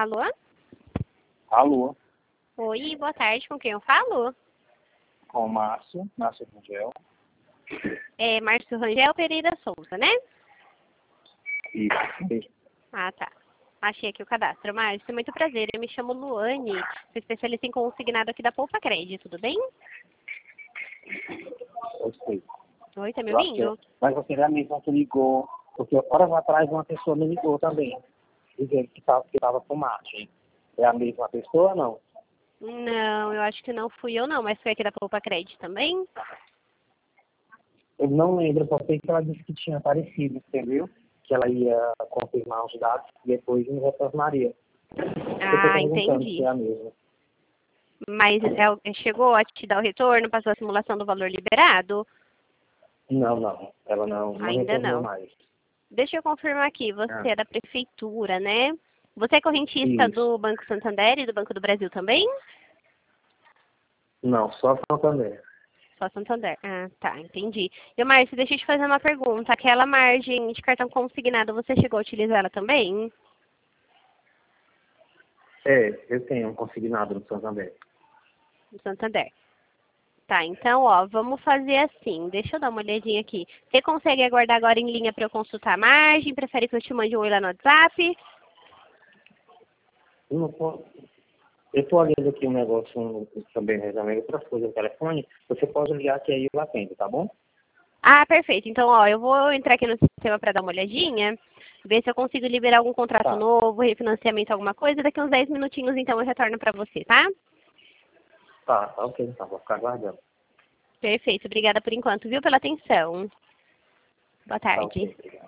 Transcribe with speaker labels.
Speaker 1: Alô?
Speaker 2: Alô,
Speaker 1: Oi, boa tarde, com quem eu falo?
Speaker 2: com o Márcio Rangel.
Speaker 1: É Márcio Rangel Pereira Souza, né?
Speaker 2: Isso.
Speaker 1: Ah, tá. Achei aqui o cadastro. Márcio, muito prazer. Eu me chamo Luane, sou especialista em consignado aqui da Poupa Crédito, tudo bem?
Speaker 2: Eu sei.
Speaker 1: Oi, tá me
Speaker 2: Eu acho
Speaker 1: ouvindo?
Speaker 2: mas você é a mesma que ligou, porque horas atrás uma pessoa me ligou também, dizendo que estava com margem. É a mesma pessoa ou não?
Speaker 1: Não, eu acho que não fui eu não, mas foi aqui da Poupa Crédito também?
Speaker 2: Eu não lembro, só sei que ela disse que tinha aparecido, entendeu? Que ela ia confirmar os dados e depois me retornaria. Eu estou
Speaker 1: Ah,
Speaker 2: perguntando se
Speaker 1: entendi.
Speaker 2: é a mesma.
Speaker 1: Mas chegou a te dar o retorno, passou a simulação do valor liberado?
Speaker 2: Não. Ela não
Speaker 1: Ainda
Speaker 2: retornou
Speaker 1: não.
Speaker 2: mais.
Speaker 1: Deixa eu confirmar aqui, você
Speaker 2: Ah,
Speaker 1: é da prefeitura, né? Você é correntista
Speaker 2: isso.
Speaker 1: do Banco Santander e do Banco do Brasil também?
Speaker 2: Não, só Santander.
Speaker 1: Só Santander. Ah, tá, entendi. E, Márcio, deixa eu te fazer uma pergunta. Aquela margem de cartão consignado, você chegou a utilizar ela também?
Speaker 2: Eu tenho um consignado no Santander.
Speaker 1: No Santander. Tá, então, ó, vamos fazer assim. Deixa eu dar uma olhadinha aqui. Você consegue aguardar agora em linha para eu consultar a margem? Prefere que eu te mande um oi lá no WhatsApp?
Speaker 2: Não po- Eu estou olhando aqui um negócio também, resolvendo outras coisas no telefone. Você pode ligar que aí eu atendo, tá bom?
Speaker 1: Ah, perfeito. Então, ó, eu vou entrar aqui no sistema para dar uma olhadinha, ver se eu consigo liberar algum contrato
Speaker 2: Tá,
Speaker 1: novo, refinanciamento, alguma coisa. Daqui uns 10 minutinhos, então, eu retorno para você, tá?
Speaker 2: tá ok, então, vou ficar aguardando.
Speaker 1: Perfeito. Obrigada por enquanto, viu, pela atenção. Boa
Speaker 2: Tá
Speaker 1: tarde.
Speaker 2: ok, obrigado.